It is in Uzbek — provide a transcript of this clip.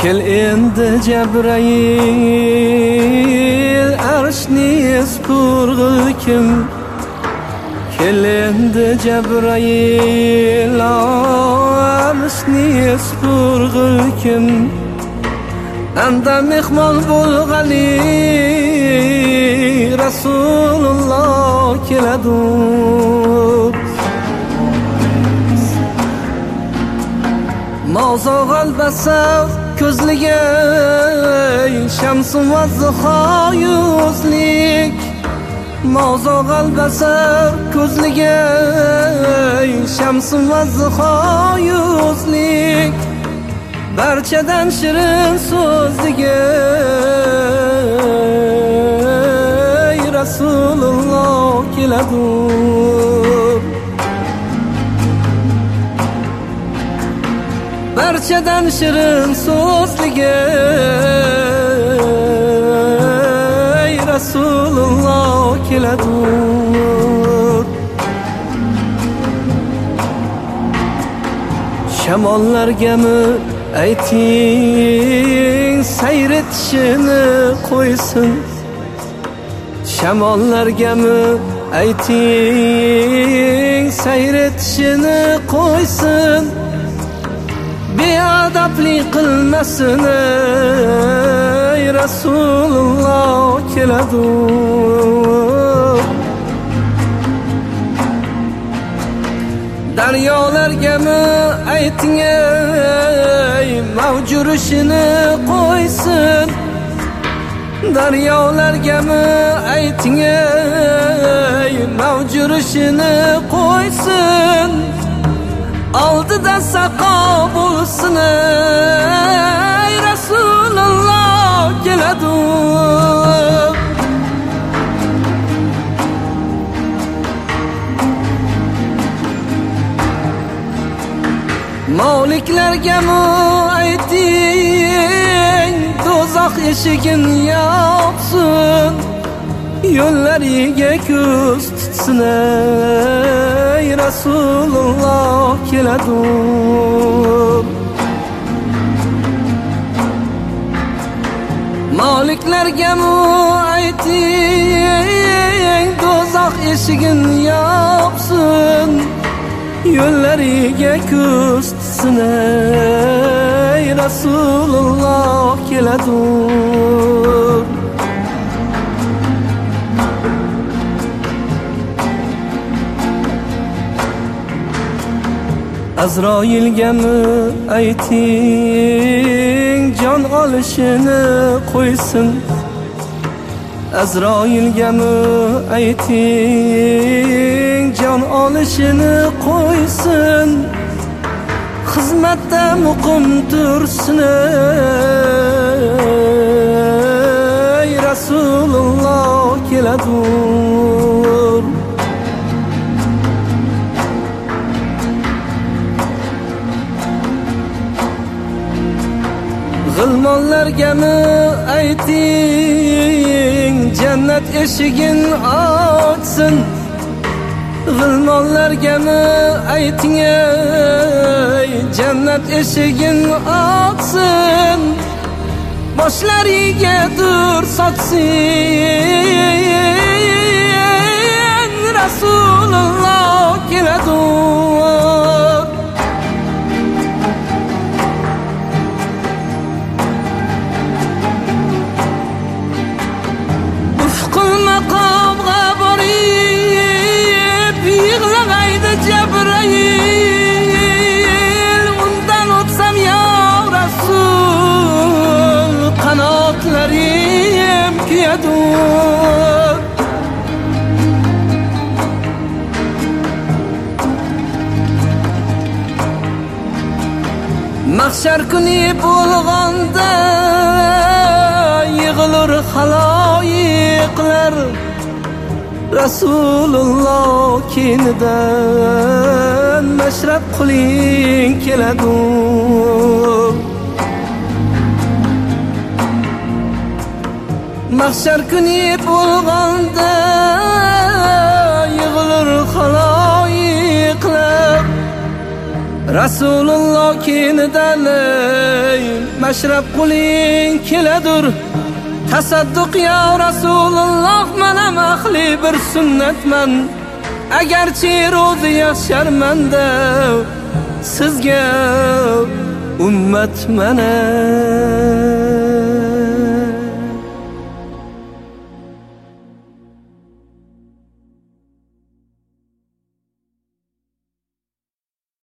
Kel endi Cebrail arshni spurg'il kim Kel endi Cebrail arshni spurg'il kim Anda mehmon bo'lg'ali Rasululloh keladur Mavzo albasar ko'zliga Shamsun va zuho yuzlik Mavzo albasar ko'zliga Shamsun va zuho yuzlik Barchadan shirin so'zliga Rasululloh keladur Barchadan shirin so'zliga Rasululloh keladur Shamollargami ayting sayretishini qo'ysin Shamollargami ayting sayretishini qo'ysin Beadabli qilmasin Rasululloh keladur Daryolargami ayting mavjurishini qo'ysin Daryolargami ayting mavjurishini qo'ysin Oldida saqo bo'lsin Rasululloh keladur Moliklargami ayting do'zax eshigin yopsin Yo'llariga ko'z tutsin Rasululloh keladur Moliklargami ayting do'zax eshigin yopsin Yo'llariga ko'z tutsin Rasululloh keladur Azroilgami ayting jon olishini qo'ysin Azroilgami ayting jon olishini qo'ysin Xizmatda muqim tursin Rasululloh keladur G'ilmonlargami ayting jannat eshigin ochsin G'ilmonlargami ayting jannat eshigin ochsin Boshlariga dur sochsin Rasululloh keladur Maqomga borib yig'lag'aydi Cebrail Undan o'tsam ya Rasul qanotlarim kuyadur Mahshar kuni bo'lganda yig'ilur xaloyiqlar Rasululloh kenidan mashrab qiling keladur Mahshar kuni bo'lganda yig'ilur xaloyiqlar Rasululloh kenidan mashrab quling keladur. Tasadduq ya Rasululloh, mana mahli bir sunnatman. Agarchi ro'zi yaxsharmanda, sizga ummat mana.